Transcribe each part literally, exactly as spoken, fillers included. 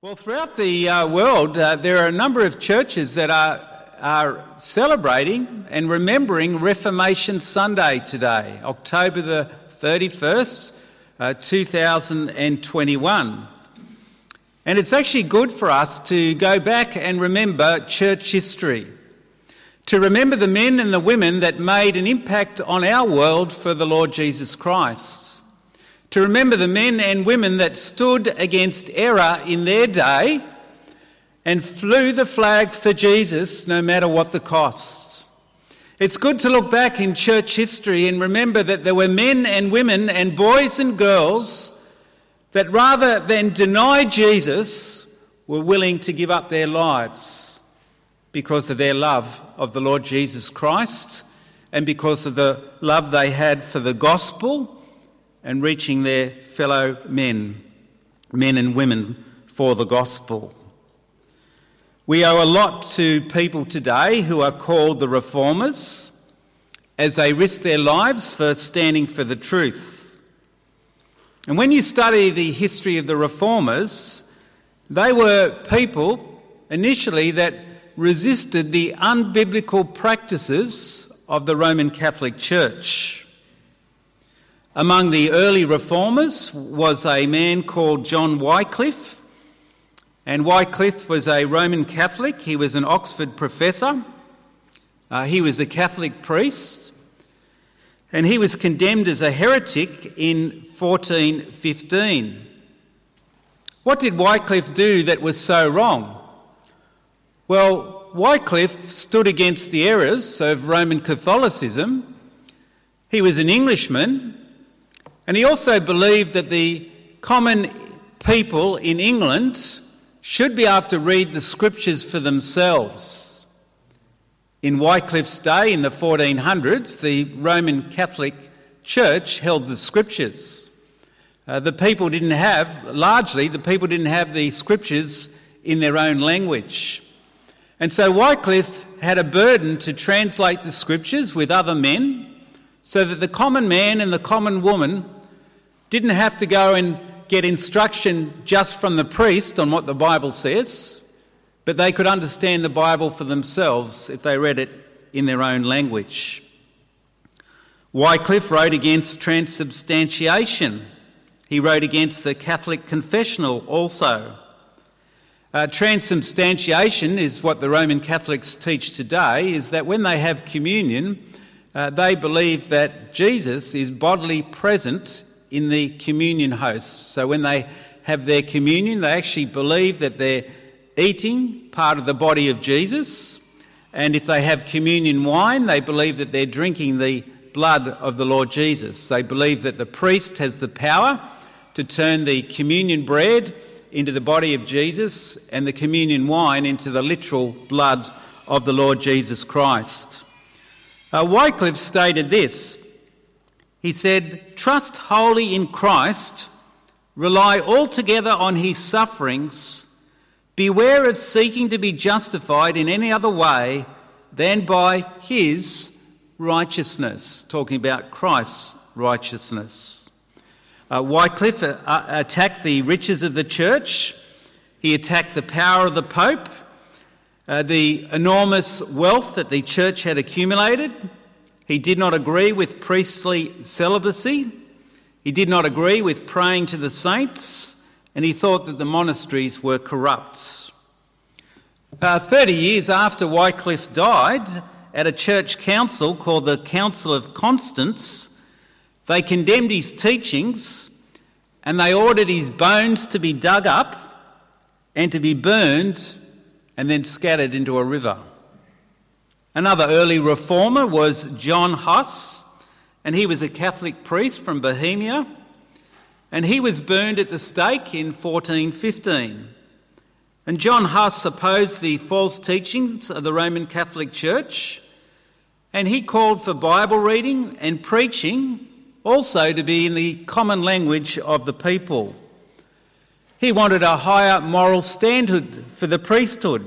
Well, throughout the uh, world, uh, there are a number of churches that are are celebrating and remembering Reformation Sunday today, October the thirty-first, uh, two thousand twenty-one. And it's actually good for us to go back and remember church history, to remember the men and the women that made an impact on our world for the Lord Jesus Christ, to remember the men and women that stood against error in their day and flew the flag for Jesus no matter what the cost. It's good to look back in church history and remember that there were men and women and boys and girls that rather than deny Jesus were willing to give up their lives because of their love of the Lord Jesus Christ and because of the love they had for the gospel and reaching their fellow men, men and women for the gospel. We owe a lot to people today who are called the Reformers as they risk their lives for standing for the truth. And when you study the history of the Reformers, they were people initially that resisted the unbiblical practices of the Roman Catholic Church. Among the early Reformers was a man called John Wycliffe, and Wycliffe was a Roman Catholic. He was an Oxford professor. Uh, he was a Catholic priest, and he was condemned as a heretic in fourteen fifteen. What did Wycliffe do that was so wrong? Well, Wycliffe stood against the errors of Roman Catholicism. He was an Englishman, and he also believed that the common people in England should be able to read the scriptures for themselves. In Wycliffe's day, in the fourteen hundreds, the Roman Catholic Church held the scriptures. Uh, the people didn't have, largely, the people didn't have the scriptures in their own language. And so Wycliffe had a burden to translate the scriptures with other men so that the common man and the common woman didn't have to go and get instruction just from the priest on what the Bible says, but they could understand the Bible for themselves if they read it in their own language. Wycliffe wrote against transubstantiation. He wrote against the Catholic confessional also. Uh, transubstantiation is what the Roman Catholics teach today, is that when they have communion, uh, they believe that Jesus is bodily present in the communion host. So when they have their communion, they actually believe that they're eating part of the body of Jesus. And if they have communion wine, they believe that they're drinking the blood of the Lord Jesus. They believe that the priest has the power to turn the communion bread into the body of Jesus and the communion wine into the literal blood of the Lord Jesus Christ. Uh, Wycliffe stated this. He said, "Trust wholly in Christ, rely altogether on his sufferings, beware of seeking to be justified in any other way than by his righteousness," talking about Christ's righteousness. Uh, Wycliffe uh, attacked the riches of the church. He attacked the power of the Pope, uh, the enormous wealth that the church had accumulated. He did not agree with priestly celibacy. He did not agree with praying to the saints, and he thought that the monasteries were corrupt. Uh, Thirty years after Wycliffe died, at a church council called the Council of Constance, they condemned his teachings and they ordered his bones to be dug up and to be burned and then scattered into a river. Another early reformer was John Huss, and he was a Catholic priest from Bohemia, and he was burned at the stake in fourteen fifteen. And John Huss opposed the false teachings of the Roman Catholic Church, and he called for Bible reading and preaching also to be in the common language of the people. He wanted a higher moral standard for the priesthood,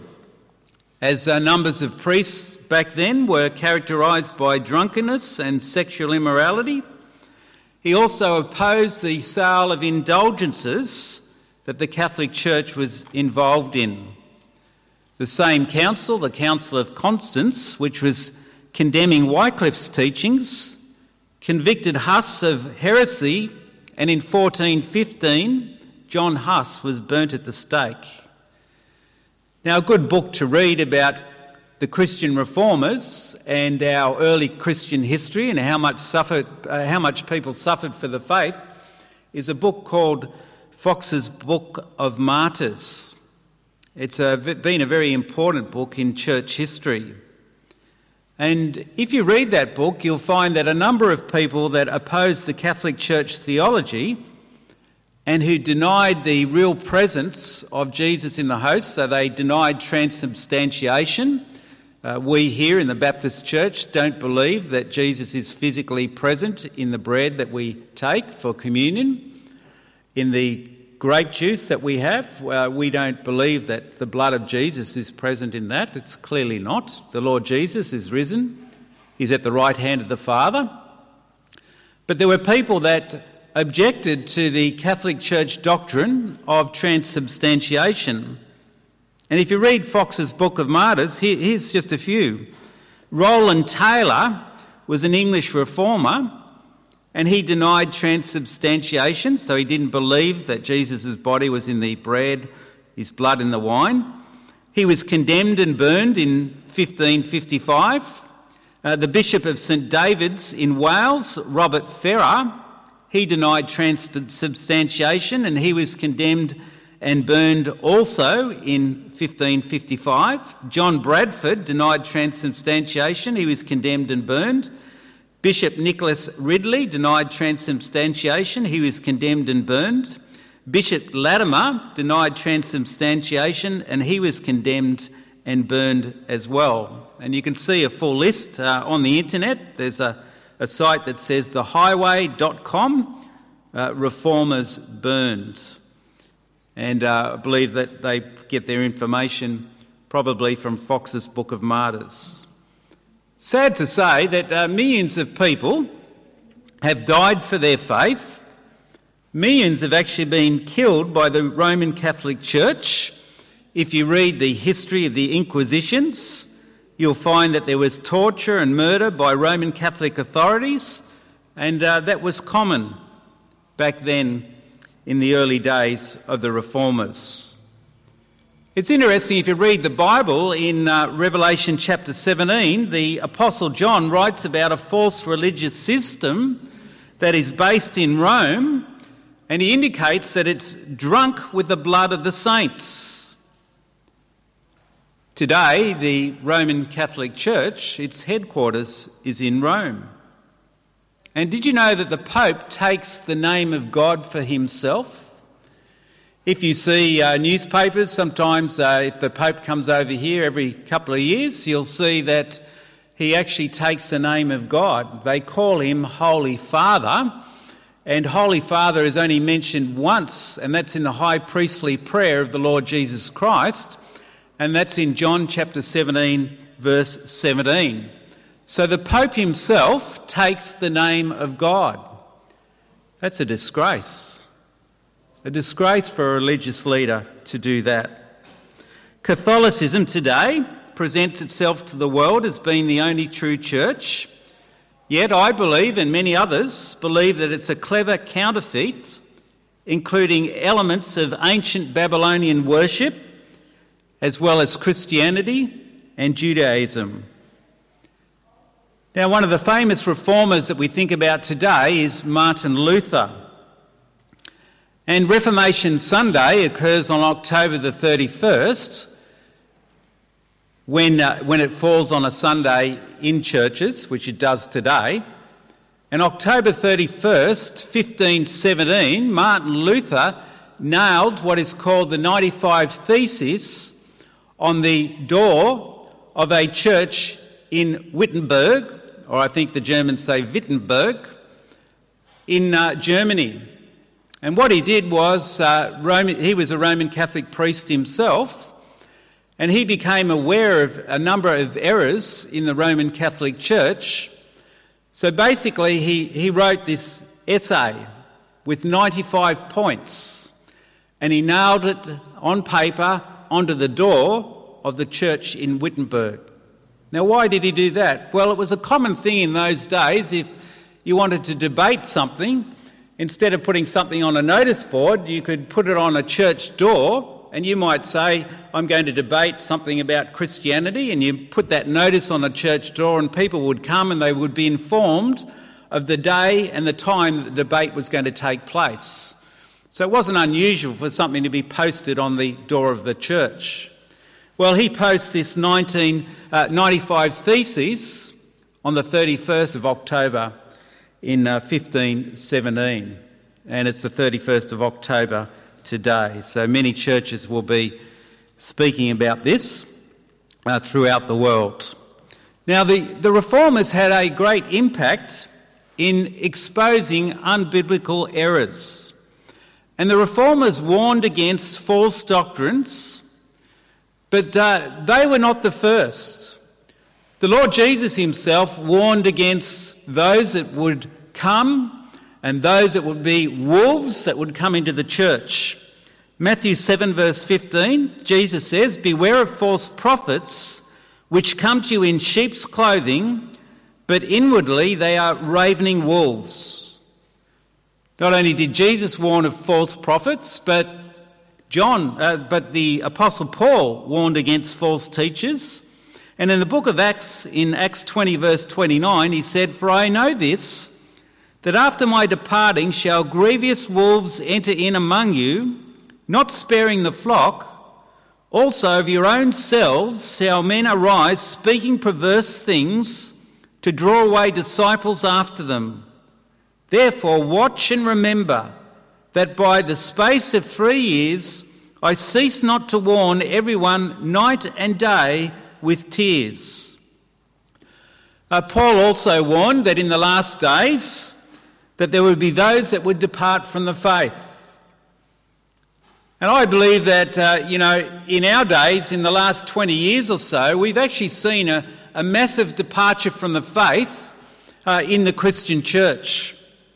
as uh, numbers of priests back then were characterised by drunkenness and sexual immorality. He also opposed the sale of indulgences that the Catholic Church was involved in. The same council, the Council of Constance, which was condemning Wycliffe's teachings, convicted Huss of heresy, and in fourteen fifteen, John Huss was burnt at the stake. Now, a good book to read about the Christian reformers and our early Christian history and how much suffered, uh, how much people suffered for the faith is a book called Fox's Book of Martyrs. It's a, been a very important book in church history. And if you read that book, you'll find that a number of people that opposed the Catholic Church theology and who denied the real presence of Jesus in the host, so they denied transubstantiation. Uh, we here in the Baptist Church don't believe that Jesus is physically present in the bread that we take for communion. In the grape juice that we have, uh, we don't believe that the blood of Jesus is present in that. It's clearly not. The Lord Jesus is risen. He's at the right hand of the Father. But there were people that objected to the Catholic Church doctrine of transubstantiation. And if you read Fox's Book of Martyrs, here, here's just a few. Roland Taylor was an English reformer, and he denied transubstantiation, so he didn't believe that Jesus' body was in the bread, his blood in the wine. He was condemned and burned in fifteen fifty-five. Uh, the Bishop of St David's in Wales, Robert Ferrer, he denied transubstantiation, and he was condemned and burned also in fifteen fifty-five. John Bradford denied transubstantiation. He was condemned and burned. Bishop Nicholas Ridley denied transubstantiation. He was condemned and burned. Bishop Latimer denied transubstantiation, and he was condemned and burned as well. And you can see a full list uh, on the internet. There's a, a site that says the highway dot com, uh, reformers burned. And uh, I believe that they get their information probably from Fox's Book of Martyrs. Sad to say that uh, millions of people have died for their faith. Millions have actually been killed by the Roman Catholic Church. If you read the history of the Inquisitions, you'll find that there was torture and murder by Roman Catholic authorities, and uh, that was common back then in the early days of the Reformers. It's interesting, if you read the Bible in uh, Revelation chapter seventeen, the Apostle John writes about a false religious system that is based in Rome, and he indicates that it's drunk with the blood of the saints. Today, the Roman Catholic Church, its headquarters is in Rome. And did you know that the Pope takes the name of God for himself? If you see uh, newspapers, sometimes uh, if the Pope comes over here every couple of years, you'll see that he actually takes the name of God. They call him Holy Father, and Holy Father is only mentioned once, and that's in the high priestly prayer of the Lord Jesus Christ, and that's in John chapter seventeen, verse seventeen. So the Pope himself takes the name of God. That's a disgrace. A disgrace for a religious leader to do that. Catholicism today presents itself to the world as being the only true church. Yet I believe, and many others believe, that it's a clever counterfeit, including elements of ancient Babylonian worship, as well as Christianity and Judaism. Now, one of the famous reformers that we think about today is Martin Luther. And Reformation Sunday occurs on October the thirty-first, when, uh, when it falls on a Sunday in churches, which it does today. And October thirty-first, fifteen seventeen, Martin Luther nailed what is called the ninety-five Theses on the door of a church in Wittenberg, or I think the Germans say Wittenberg, in uh, Germany. And what he did was, uh, Roman, he was a Roman Catholic priest himself, and he became aware of a number of errors in the Roman Catholic Church. So basically he, he wrote this essay with ninety-five points. and he nailed it on paper onto the door of the church in Wittenberg. Now, why did he do that? Well, it was a common thing in those days. If you wanted to debate something, instead of putting something on a notice board, you could put it on a church door, and you might say, I'm going to debate something about Christianity, and you put that notice on a church door, and people would come and they would be informed of the day and the time that the debate was going to take place. So it wasn't unusual for something to be posted on the door of the church. Well, he posts this nineteen ninety-five thesis on the thirty-first of October in uh, fifteen seventeen, and it's the thirty-first of October today. So many churches will be speaking about this uh, throughout the world. Now, the, the Reformers had a great impact in exposing unbiblical errors. And the Reformers warned against false doctrines, but uh, they were not the first. The Lord Jesus himself warned against those that would come and those that would be wolves that would come into the church. Matthew seven verse fifteen, Jesus says, "Beware of false prophets which come to you in sheep's clothing, but inwardly they are ravening wolves." Not only did Jesus warn of false prophets, but John, uh, but the Apostle Paul warned against false teachers. And in the book of Acts, in Acts twenty verse twenty-nine, he said, "For I know this, that after my departing shall grievous wolves enter in among you, not sparing the flock. Also of your own selves shall men arise, speaking perverse things, to draw away disciples after them. Therefore watch and remember that by the space of three years I cease not to warn everyone night and day with tears." Uh, Paul also warned that in the last days that there would be those that would depart from the faith. And I believe that, uh, you know, in our days, in the last twenty years or so, we've actually seen a, a massive departure from the faith uh, in the Christian church.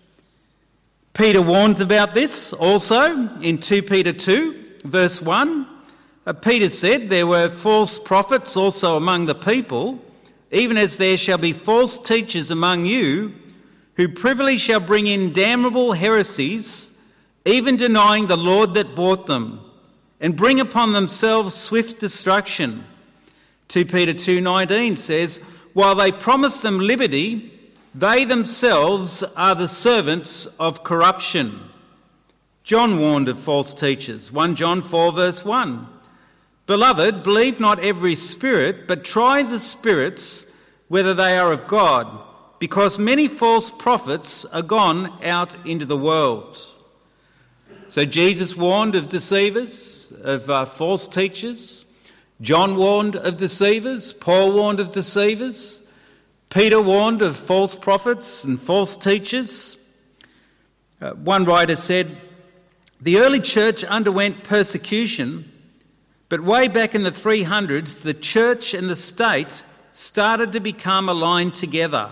Peter warns about this also in Second Peter two, verse one. Uh, Peter said, "There were false prophets also among the people, even as there shall be false teachers among you, who privily shall bring in damnable heresies, even denying the Lord that bought them, and bring upon themselves swift destruction." Second Peter two nineteen says, "While they promise them liberty, they themselves are the servants of corruption." John warned of false teachers. First John four verse one. "Beloved, believe not every spirit, but try the spirits whether they are of God, because many false prophets are gone out into the world." So Jesus warned of deceivers, of uh, false teachers. John warned of deceivers. Paul warned of deceivers. Peter warned of false prophets and false teachers. Uh, one writer said, "The early church underwent persecution, but way back in the three hundreds, the church and the state started to become aligned together.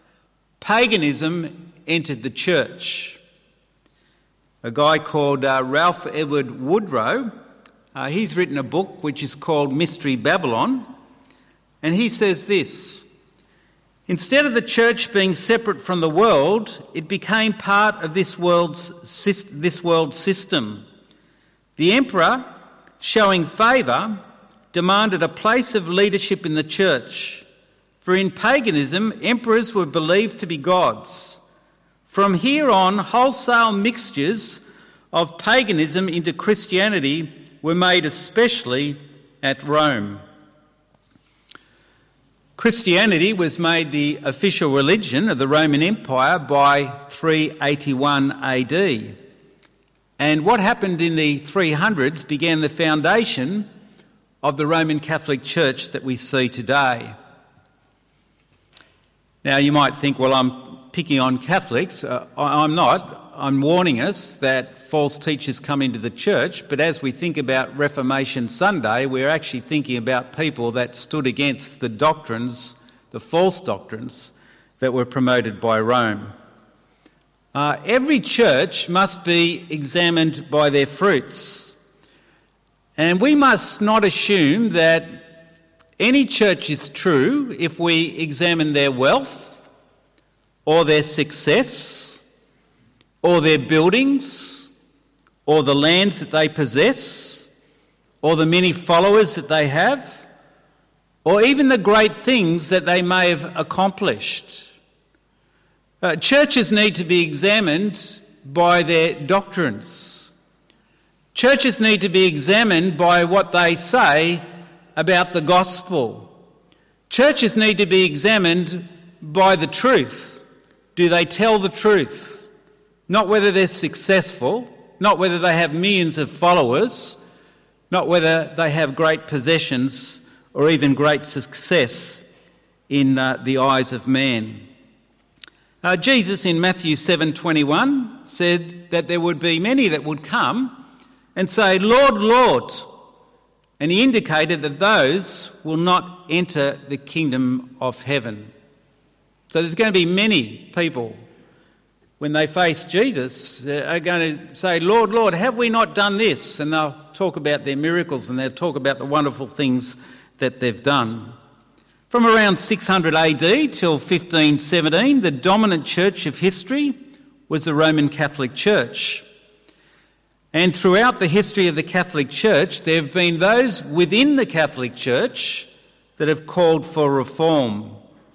Paganism entered the church." A guy called uh, Ralph Edward Woodrow, uh, he's written a book which is called Mystery Babylon, and he says this: "Instead of the church being separate from the world, it became part of this world's this world system. The emperor, showing favour, demanded a place of leadership in the church, for in paganism emperors were believed to be gods. From here on, wholesale mixtures of paganism into Christianity were made, especially at Rome." Christianity was made the official religion of the Roman Empire by three eighty-one A D. And what happened in the three hundreds began the foundation of the Roman Catholic Church that we see today. Now you might think, well, I'm picking on Catholics. Uh, I'm not. I'm warning us that false teachers come into the church, but as we think about Reformation Sunday, we're actually thinking about people that stood against the doctrines, the false doctrines, that were promoted by Rome. Uh, every church must be examined by their fruits. And we must not assume that any church is true if we examine their wealth or their success or their buildings or the lands that they possess or the many followers that they have or even the great things that they may have accomplished. Uh, churches need to be examined by their doctrines. Churches need to be examined by what they say about the gospel. Churches need to be examined by the truth. Do they tell the truth? Not whether they're successful, not whether they have millions of followers, not whether they have great possessions or even great success in uh, the eyes of man. Uh, Jesus in Matthew seven twenty-one said that there would be many that would come and say, "Lord, Lord," and he indicated that those will not enter the kingdom of heaven. So there's going to be many people, when they face Jesus, are going to say, "Lord, Lord, have we not done this?" And they'll talk about their miracles and they'll talk about the wonderful things that they've done. From around six hundred A D till fifteen seventeen, the dominant church of history was the Roman Catholic Church. And throughout the history of the Catholic Church, there have been those within the Catholic Church that have called for reform.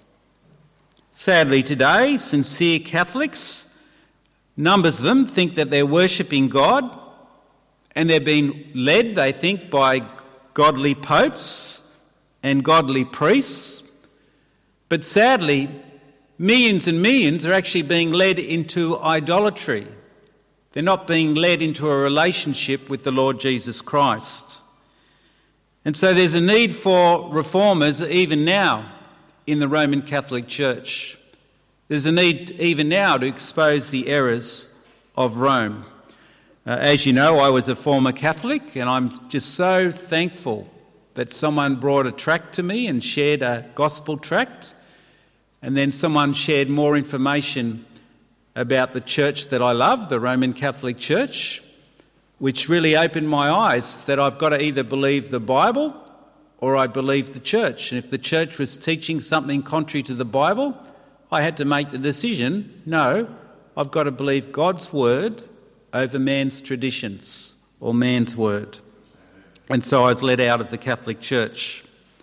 Sadly today, sincere Catholics, numbers of them think that they're worshipping God and they're being led, they think, by godly popes and godly priests. But sadly, millions and millions are actually being led into idolatry. They're not being led into a relationship with the Lord Jesus Christ. And so there's a need for reformers even now in the Roman Catholic Church. There's a need even now to expose the errors of Rome. Uh, as you know, I was a former Catholic, and I'm just so thankful that someone brought a tract to me and shared a gospel tract, and then someone shared more information about the church that I love, the Roman Catholic Church, which really opened my eyes that I've got to either believe the Bible or I believe the church. And if the church was teaching something contrary to the Bible, I had to make the decision, no, I've got to believe God's word over man's traditions or man's word. And so I was let out of the Catholic Church.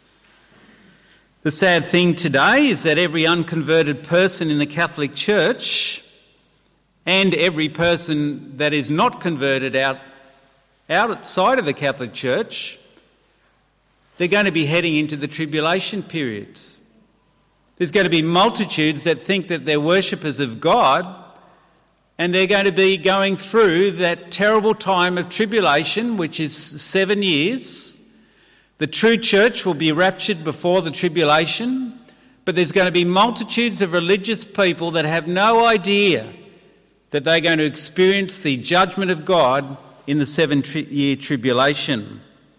The sad thing today is that every unconverted person in the Catholic Church and every person that is not converted out, outside of the Catholic Church, they're going to be heading into the tribulation period. There's going to be multitudes that think that they're worshippers of God, and they're going to be going through that terrible time of tribulation, which is seven years. The true church will be raptured before the tribulation, but there's going to be multitudes of religious people that have no idea that they're going to experience the judgment of God in the seven-year tribulation.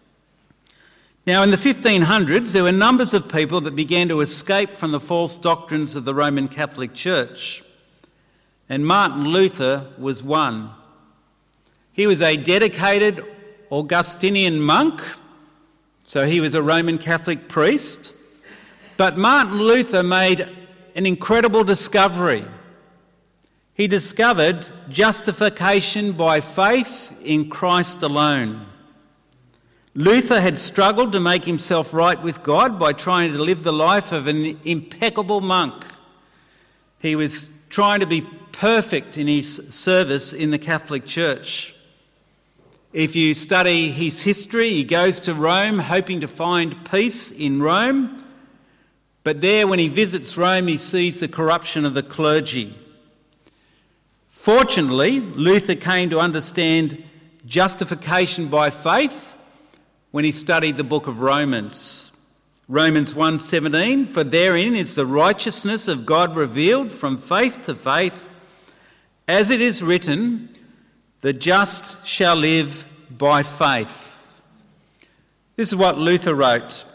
Now, in the fifteen hundreds, there were numbers of people that began to escape from the false doctrines of the Roman Catholic Church. And Martin Luther was one. He was a dedicated Augustinian monk, so he was a Roman Catholic priest. But Martin Luther made an incredible discovery. He discovered justification by faith in Christ alone. Luther had struggled to make himself right with God by trying to live the life of an impeccable monk. He was trying to be perfect in his service in the Catholic Church. If you study his history, he goes to Rome hoping to find peace in Rome, but there when he visits Rome he sees the corruption of the clergy. Fortunately, Luther came to understand justification by faith when he studied the book of Romans. Romans one seventeen, for therein is the righteousness of God revealed from faith to faith, as it is written, the just shall live by faith. This is what Luther wrote.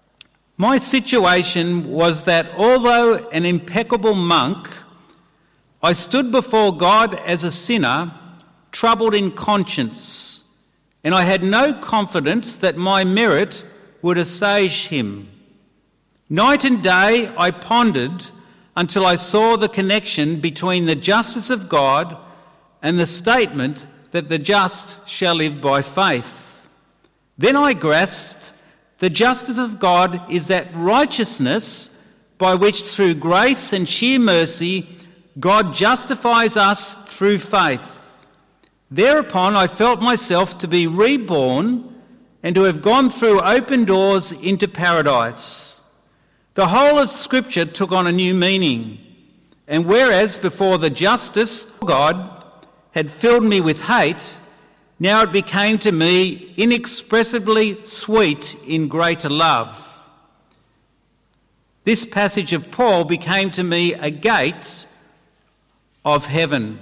My situation was that although an impeccable monk, I stood before God as a sinner, troubled in conscience, and I had no confidence that my merit would assuage him. Night and day I pondered until I saw the connection between the justice of God and the statement that the just shall live by faith. Then I grasped the justice of God is that righteousness by which through grace and sheer mercy God justifies us through faith. Thereupon I felt myself to be reborn and to have gone through open doors into paradise. The whole of Scripture took on a new meaning, and whereas before the justice of God had filled me with hate, now it became to me inexpressibly sweet in greater love. This passage of Paul became to me a gate of heaven.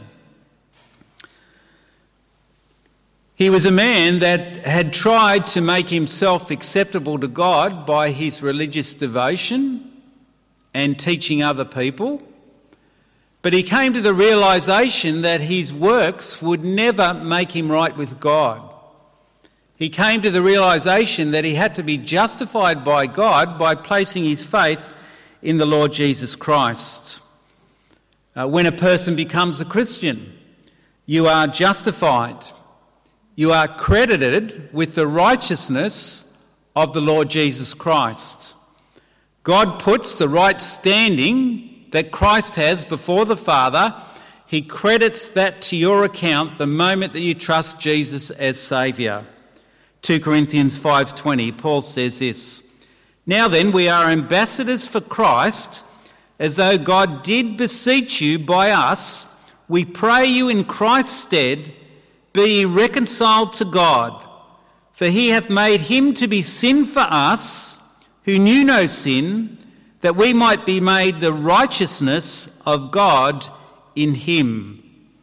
He was a man that had tried to make himself acceptable to God by his religious devotion and teaching other people, but he came to the realisation that his works would never make him right with God. He came to the realisation that he had to be justified by God by placing his faith in the Lord Jesus Christ. Uh, when a person becomes a Christian, you are justified. You are credited with the righteousness of the Lord Jesus Christ. God puts the right standing that Christ has before the Father. He credits that to your account the moment that you trust Jesus as Saviour. Second Corinthians five twenty, Paul says this, "Now then, we are ambassadors for Christ, as though God did beseech you by us. We pray you in Christ's stead, be ye reconciled to God. For he hath made him to be sin for us, who knew no sin, that we might be made the righteousness of God in him."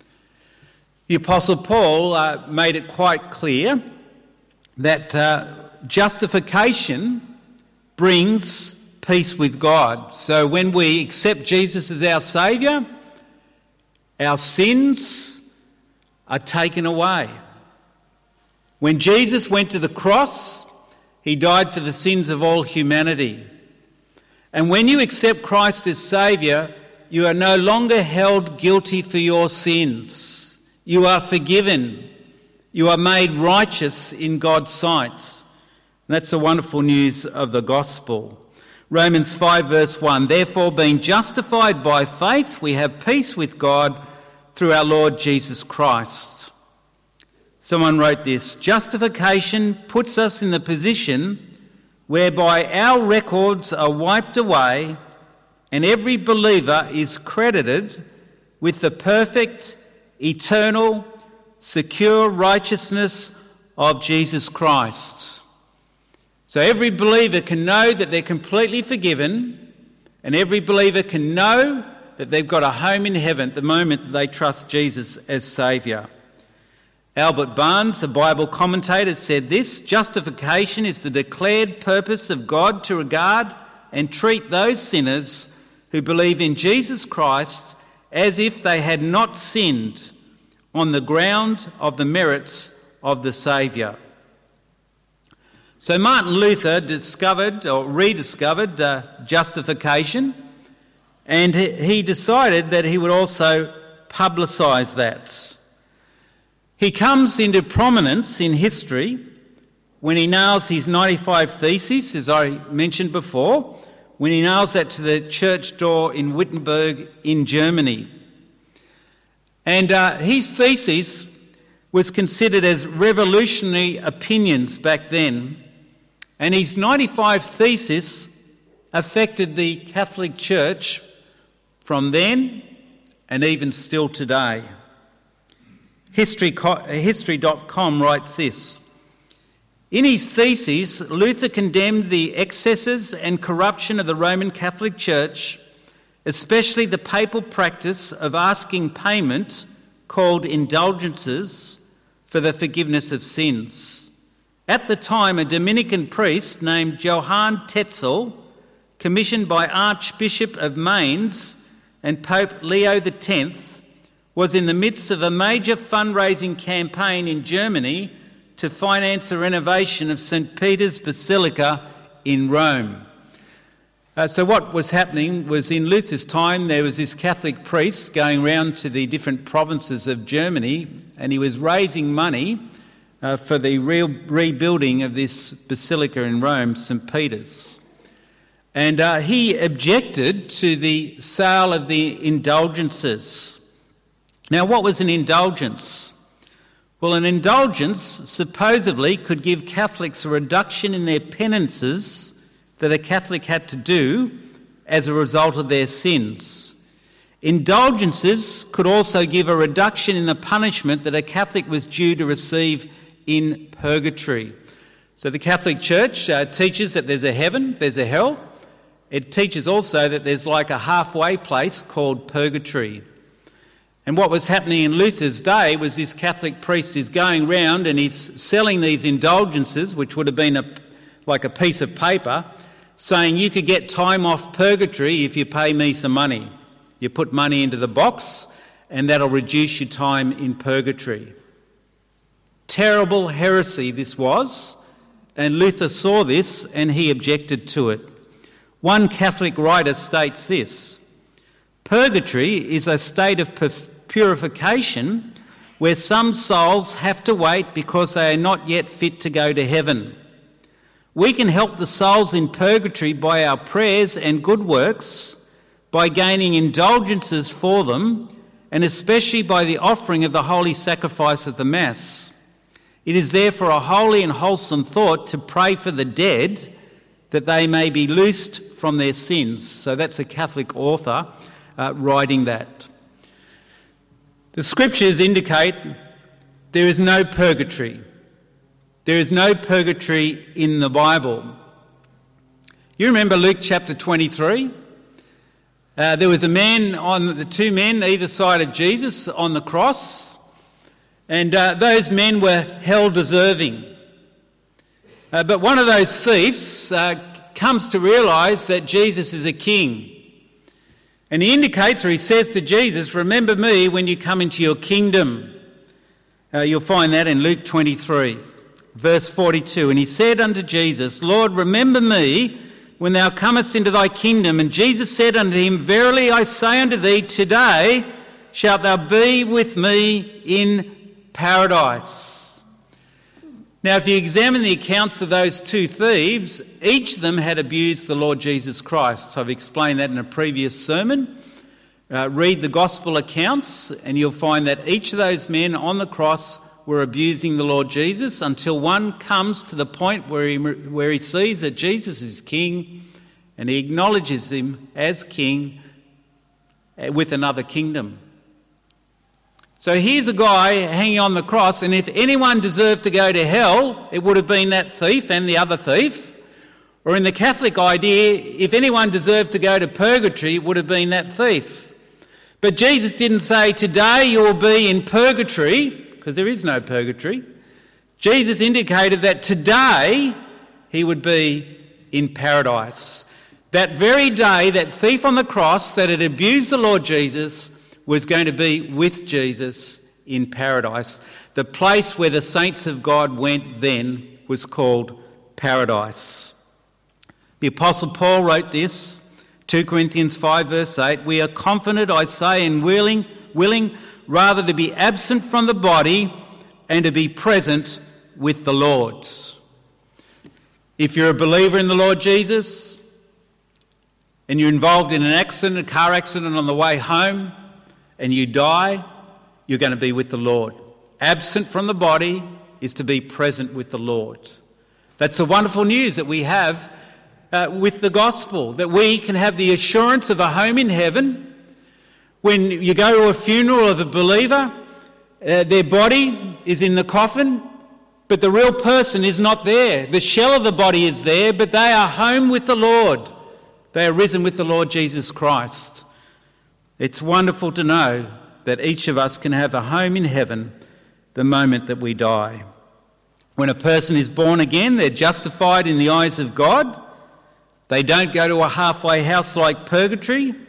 The Apostle Paul uh, made it quite clear that uh, justification brings peace with God. So when we accept Jesus as our Saviour, our sins are taken away. When Jesus went to the cross, he died for the sins of all humanity. And when you accept Christ as Saviour, you are no longer held guilty for your sins. You are forgiven. You are made righteous in God's sight. And that's the wonderful news of the gospel. Romans five verse one, "Therefore, being justified by faith, we have peace with God through our Lord Jesus Christ." Someone wrote this, "Justification puts us in the position whereby our records are wiped away and every believer is credited with the perfect, eternal, secure righteousness of Jesus Christ." So every believer can know that they're completely forgiven, and every believer can know that they've got a home in heaven at the moment that they trust Jesus as Saviour. Albert Barnes, the Bible commentator, said this, "Justification is the declared purpose of God to regard and treat those sinners who believe in Jesus Christ as if they had not sinned, on the ground of the merits of the Saviour." So Martin Luther discovered or rediscovered uh, justification, and he decided that he would also publicise that. He comes into prominence in history when he nails his ninety-five Theses, as I mentioned before, when he nails that to the church door in Wittenberg in Germany. And uh, his thesis was considered as revolutionary opinions back then, and his ninety-five Theses affected the Catholic Church from then and even still today. History, History dot com writes this, "In his theses, Luther condemned the excesses and corruption of the Roman Catholic Church, especially the papal practice of asking payment, called indulgences, for the forgiveness of sins. At the time, a Dominican priest named Johann Tetzel, commissioned by Archbishop of Mainz and Pope Leo the tenth was in the midst of a major fundraising campaign in Germany to finance the renovation of Saint Peter's Basilica in Rome. Uh, so what was happening was, in Luther's time, there was this Catholic priest going round to the different provinces of Germany, and he was raising money uh, for the real rebuilding of this basilica in Rome, Saint Peter's. And uh, he objected to the sale of the indulgences. Now, what was an indulgence? Well, an indulgence supposedly could give Catholics a reduction in their penances that a Catholic had to do as a result of their sins. Indulgences could also give a reduction in the punishment that a Catholic was due to receive in purgatory. So the Catholic Church uh, teaches that there's a heaven, there's a hell. It teaches also that there's like a halfway place called purgatory. And what was happening in Luther's day was this Catholic priest is going round and he's selling these indulgences, which would have been a, like a piece of paper, saying you could get time off purgatory if you pay me some money. You put money into the box and that'll reduce your time in purgatory. Terrible heresy this was, and Luther saw this and he objected to it. One Catholic writer states this: purgatory is a state of purification where some souls have to wait because they are not yet fit to go to heaven. We can help the souls in purgatory by our prayers and good works, by gaining indulgences for them, and especially by the offering of the holy sacrifice of the Mass. It is therefore a holy and wholesome thought to pray for the dead that they may be loosed from their sins. So that's a Catholic author uh, writing that. The scriptures indicate there is no purgatory. There is no purgatory in the Bible. You remember Luke chapter twenty-three? Uh, there was a man on the two men either side of Jesus on the cross, and uh, those men were hell deserving. Uh, but one of those thieves uh, comes to realise that Jesus is a king. And he indicates, or he says to Jesus, "Remember me when you come into your kingdom." Uh, you'll find that in Luke twenty-three, verse forty-two. And he said unto Jesus, "Lord, remember me when thou comest into thy kingdom." And Jesus said unto him, "Verily I say unto thee, today shalt thou be with me in paradise." Now, if you examine the accounts of those two thieves, each of them had abused the Lord Jesus Christ. So I've explained that in a previous sermon. Uh, read the gospel accounts and you'll find that each of those men on the cross were abusing the Lord Jesus, until one comes to the point where he, where he sees that Jesus is king and he acknowledges him as king with another kingdom. So here's a guy hanging on the cross, and if anyone deserved to go to hell, it would have been that thief and the other thief. Or in the Catholic idea, if anyone deserved to go to purgatory, it would have been that thief. But Jesus didn't say, today you will be in purgatory, because there is no purgatory. Jesus indicated that today he would be in paradise. That very day, that thief on the cross that had abused the Lord Jesus was going to be with Jesus in paradise. The place where the saints of God went then was called paradise. The Apostle Paul wrote this, Second Corinthians five verse eight, "We are confident, I say, and willing, willing rather to be absent from the body and to be present with the Lord." If you're a believer in the Lord Jesus and you're involved in an accident, a car accident on the way home, and you die, you're going to be with the Lord. Absent from the body is to be present with the Lord. That's the wonderful news that we have uh, with the gospel, that we can have the assurance of a home in heaven. When you go to a funeral of a believer, uh, their body is in the coffin, but the real person is not there. The shell of the body is there, but they are home with the Lord. They are risen with the Lord Jesus Christ. It's wonderful to know that each of us can have a home in heaven the moment that we die. When a person is born again, they're justified in the eyes of God. They don't go to a halfway house like purgatory.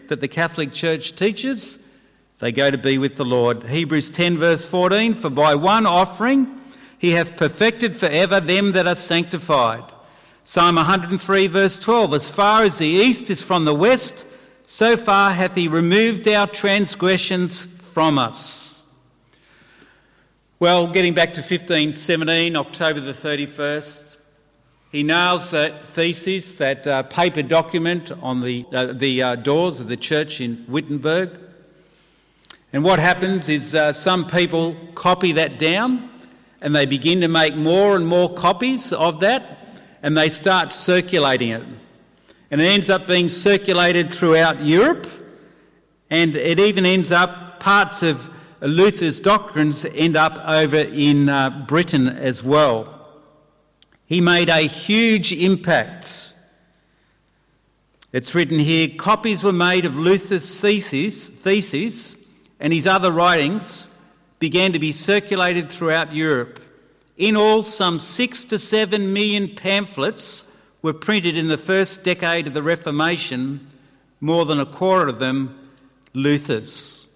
that the Catholic Church teaches, they go to be with the Lord. Hebrews ten verse fourteen, for by one offering he hath perfected for ever them that are sanctified. Psalm one hundred three verse twelve, as far as the east is from the west, so far hath he removed our transgressions from us. Well, getting back to fifteen seventeen, October the thirty-first, he nails that thesis, that uh, paper document on the, uh, the uh, doors of the church in Wittenberg. And what happens is uh, some people copy that down and they begin to make more and more copies of that and they start circulating it. And it ends up being circulated throughout Europe, and it even ends up, parts of Luther's doctrines end up over in uh, Britain as well. He made a huge impact. It's written here, copies were made of Luther's theses, theses and his other writings began to be circulated throughout Europe. In all, some six to seven million pamphlets were printed in the first decade of the Reformation, more than a quarter of them Luther's.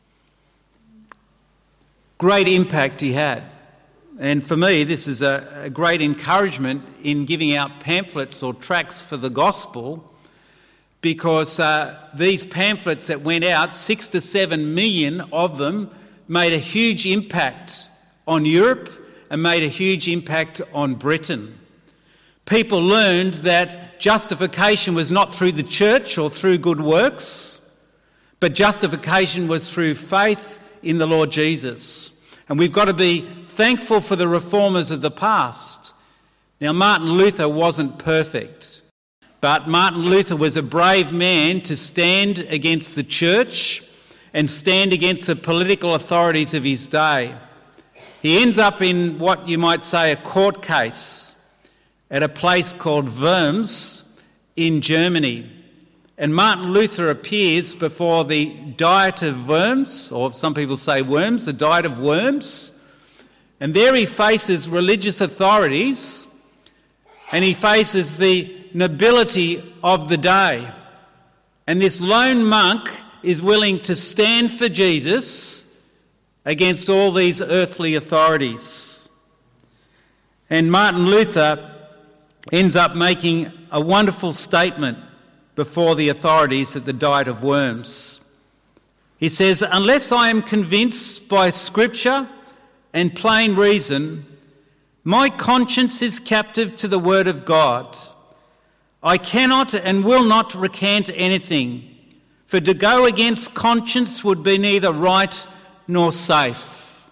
Great impact he had. And for me, this is a, a great encouragement in giving out pamphlets or tracts for the gospel, because uh, these pamphlets that went out, six to seven million of them, made a huge impact on Europe and made a huge impact on Britain. People learned that justification was not through the church or through good works, but justification was through faith in the Lord Jesus. And we've got to be thankful for the reformers of the past. Now, Martin Luther wasn't perfect, but Martin Luther was a brave man to stand against the church and stand against the political authorities of his day. He ends up in what you might say a court case at a place called Worms in Germany. And Martin Luther appears before the Diet of Worms, or some people say Worms, the Diet of Worms. And there he faces religious authorities and he faces the nobility of the day. And this lone monk is willing to stand for Jesus against all these earthly authorities. And Martin Luther ends up making a wonderful statement before the authorities at the Diet of Worms. He says, unless I am convinced by Scripture and plain reason, my conscience is captive to the word of God. I cannot and will not recant anything, for to go against conscience would be neither right nor safe.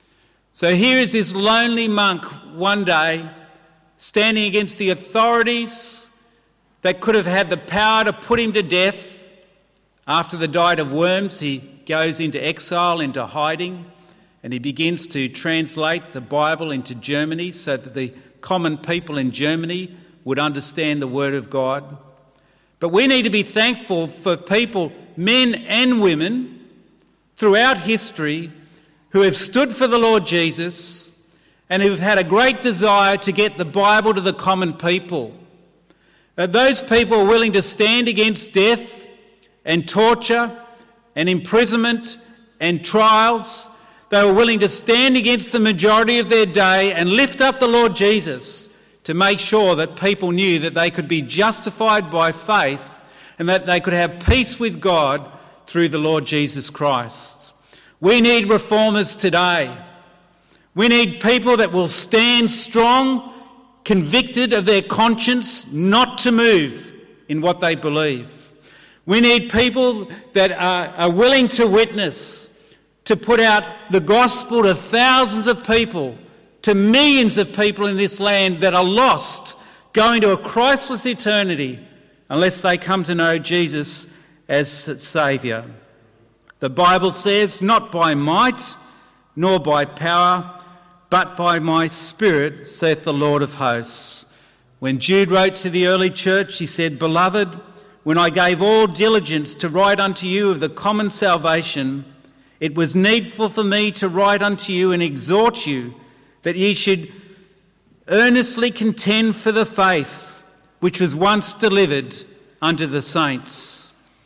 So here is this lonely monk one day standing against the authorities that could have had the power to put him to death. After the Diet of Worms, he goes into exile, into hiding, and he begins to translate the Bible into Germany so that the common people in Germany would understand the Word of God. But we need to be thankful for people, men and women, throughout history who have stood for the Lord Jesus and who've had a great desire to get the Bible to the common people. Uh, those people are willing to stand against death and torture and imprisonment and trials. They were willing to stand against the majority of their day and lift up the Lord Jesus to make sure that people knew that they could be justified by faith and that they could have peace with God through the Lord Jesus Christ. We need reformers today. We need people that will stand strong, convicted of their conscience, not to move in what they believe. We need people that are, are willing to witness, to put out the gospel to thousands of people, to millions of people in this land that are lost, going to a Christless eternity unless they come to know Jesus as Saviour. The Bible says, not by might nor by power, but by my Spirit, saith the Lord of hosts. When Jude wrote to the early church, he said, Beloved, when I gave all diligence to write unto you of the common salvation, it was needful for me to write unto you and exhort you that ye should earnestly contend for the faith which was once delivered unto the saints.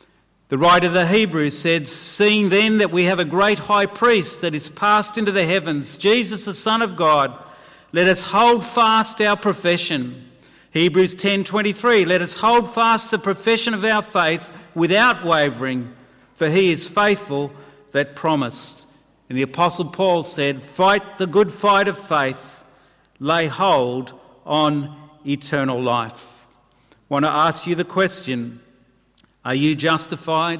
The writer of the Hebrews said, "Seeing then that we have a great high priest that is passed into the heavens, Jesus the Son of God, let us hold fast our profession." Hebrews ten twenty-three, "Let us hold fast the profession of our faith without wavering, for he is faithful that promised." And the Apostle Paul said, "Fight the good fight of faith, lay hold on eternal life." I want to ask you the question, are you justified?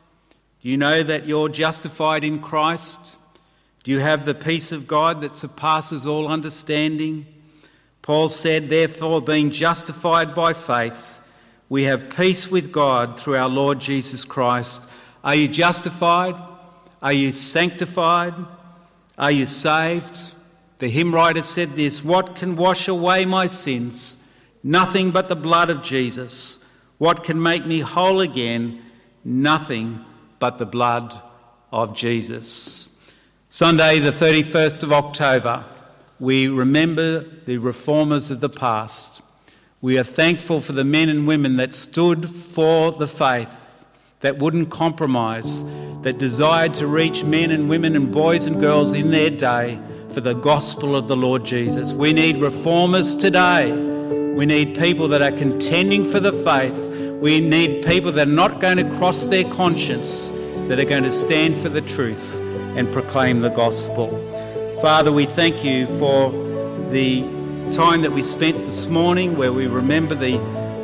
Do you know that you're justified in Christ? Do you have the peace of God that surpasses all understanding? Paul said, "Therefore, being justified by faith, we have peace with God through our Lord Jesus Christ." Are you justified? Are you sanctified? Are you saved? The hymn writer said this, "What can wash away my sins? Nothing but the blood of Jesus. What can make me whole again? Nothing but the blood of Jesus." Sunday, the thirty-first of October, we remember the reformers of the past. We are thankful for the men and women that stood for the faith, that wouldn't compromise, that desired to reach men and women and boys and girls in their day for the gospel of the Lord Jesus. We need reformers today. We need people that are contending for the faith. We need people that are not going to cross their conscience, that are going to stand for the truth and proclaim the gospel. Father, we thank you for the time that we spent this morning where we remember the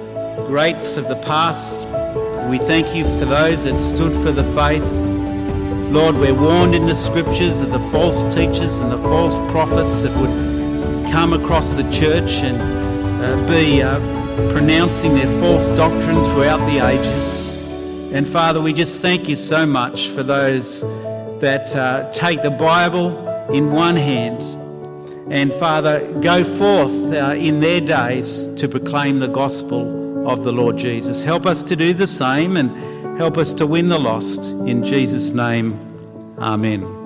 greats of the past. We thank you for those that stood for the faith. Lord, we're warned in the scriptures of the false teachers and the false prophets that would come across the church and uh, be uh, pronouncing their false doctrine throughout the ages. And Father, we just thank you so much for those that uh, take the Bible in one hand and, Father, go forth uh, in their days to proclaim the gospel of the Lord Jesus. Help us to do the same and help us to win the lost. In Jesus' name, amen.